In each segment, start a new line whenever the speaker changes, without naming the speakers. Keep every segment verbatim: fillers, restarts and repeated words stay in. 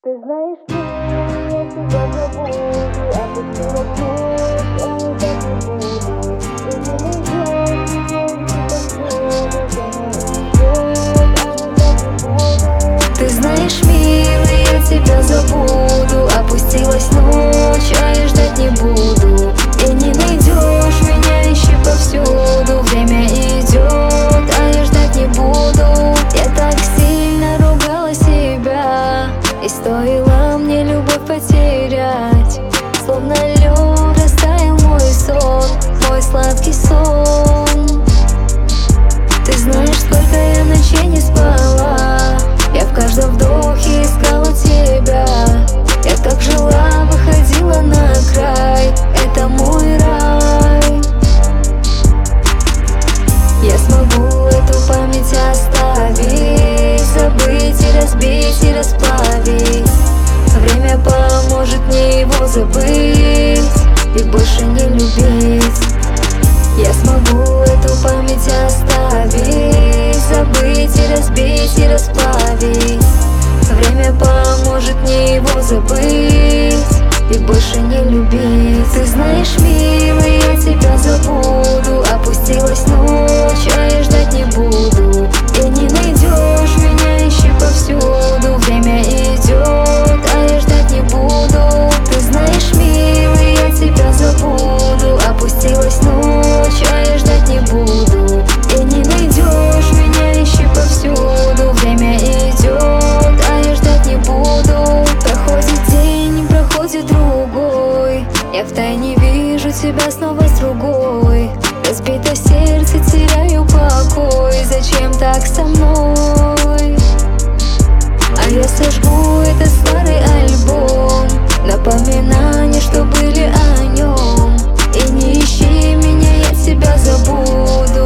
Ты знаешь, я тебя забуду, а ты все равно, я так не буду. Ты не найдешь меня, ты знаешь, милый, я тебя забуду. Опустилась ночь, а я ждать не буду. И не найдешь меня, ищи повсюду. Время идет, а я ждать не буду. Я так сильно ругала себя, и стоило мне любовь потерять. Словно лед растаял мой сон, мой сладкий сон. Ты знаешь, сколько я ночей не спала. Я в каждом вдохе искала тебя. Я так жила, выходила на край. Это мой рай. Я смогу эту память оставить, забыть и разбить, и расплавить. Время поможет мне его забыть и больше не любить. Я смогу эту память оставить, забыть и разбить, и расплавить. Время поможет мне его забыть и больше не любить. Ты знаешь, милый, я тебя забуду. Опустилась ночь, а я ждать не буду. И не найдешь меня, ищи повсюду. Время идет, а я ждать не буду. Ты знаешь, милый, я тебя забуду. Опустилась ночь, а я ждать не буду. И не найдешь меня, ищи повсюду. Время идет, а я ждать не буду. Проходит день, проходит другой. Я втайне вижу тебя снова с другой. Разбито сердце, теряю покой. Зачем так со мной? А я сожгу этот старый альбом, напоминания, что были о нем. И не ищи меня, я тебя забуду.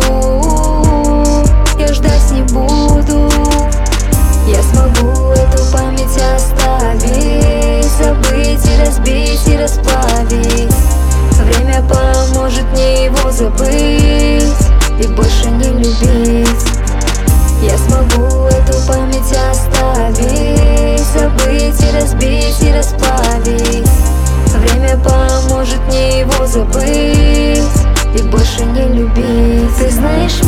Я ждать не буду. Я смогу эту память оставить, забыть и разбить, и расплавить. Время поможет мне его забыть и больше не любить. Я смогу эту память оставить, забыть и разбить, и расплавить. Время поможет мне его забыть и больше не любить. Ты знаешь,